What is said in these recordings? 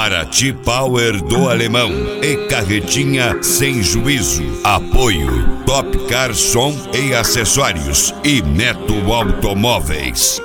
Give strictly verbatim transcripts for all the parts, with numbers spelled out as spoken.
Paraty Power do Alemão e Carretinha Sem Juízo. Apoio Top Car Som e Acessórios e Neto Automóveis.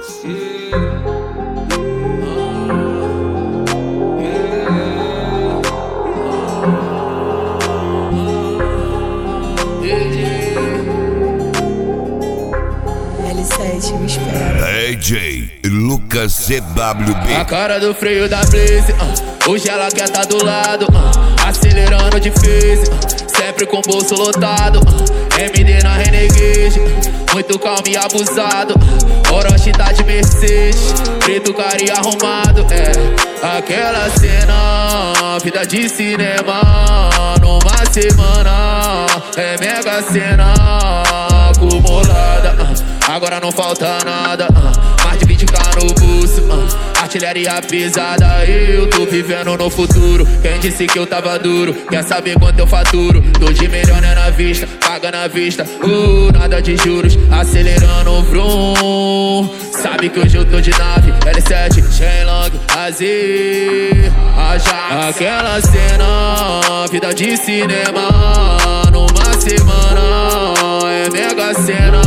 L sete, me espera. D J Lucas C W B. A cara do freio da Blaze, uh, hoje ela quer tá do lado, uh, acelerando difícil, uh, sempre com o bolso lotado, uh, M D na Renegade, uh, muito calmo e abusado, uh, Orochi tá de Mercedes, preto cara e arrumado, é aquela cena, vida de cinema, numa semana, é mega cena acumulada, uh, agora não falta nada, uh, mais de vinte k no bolso, uh, artilharia pesada, eu tô vivendo no futuro. Quem disse que eu tava duro, quer saber quanto eu faturo? Tô de milhões na vista, paga na vista, uh, nada de juros, acelerando o vrum. Sabe que hoje eu tô de nave, L sete, Shenlong, Azir, Ajax. Aquela cena, vida de cinema, numa semana, é mega cena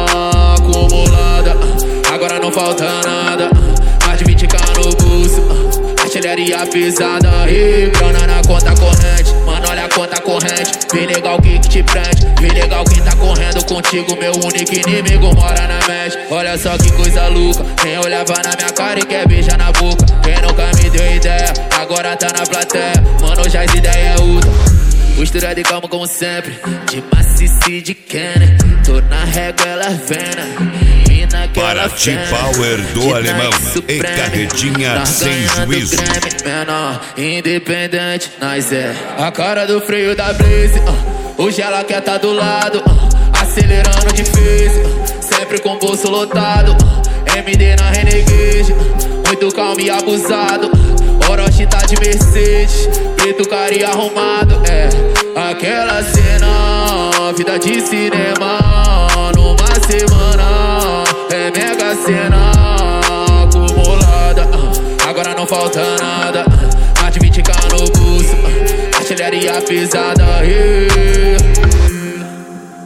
acumulada, agora não falta nada, mais de vinte k no bolso, artilharia pesada e grana na conta corrente. Mano, olha a conta corrente, vem legal que te prende, vem legal quem tá correndo contigo, meu único inimigo mora na mente. Olha só que coisa louca, quem olhava na minha cara e quer beijar na boca, quem nunca me deu ideia, agora tá na plateia, mano, já as ideias é outra. Postura de calma como sempre, de macice de Kenner, tô na régua, ela vena. Paraty Power do Alemão e Carretinha Sem Juízo. Menor, independente, nós é a cara do freio da Blaze, uh, hoje ela quer tá do lado, uh, acelerando difícil, uh, sempre com o bolso lotado, uh, M D na Renegade, uh, muito calmo e abusado, uh, Orochi tá de Mercedes, preto cara e arrumado, é aquela cena, vida de cinema, numa semana, é mega cena acumulada, uh, agora não falta nada, uh, mais de vinte k no bolso, uh, artilharia pesada, yeah.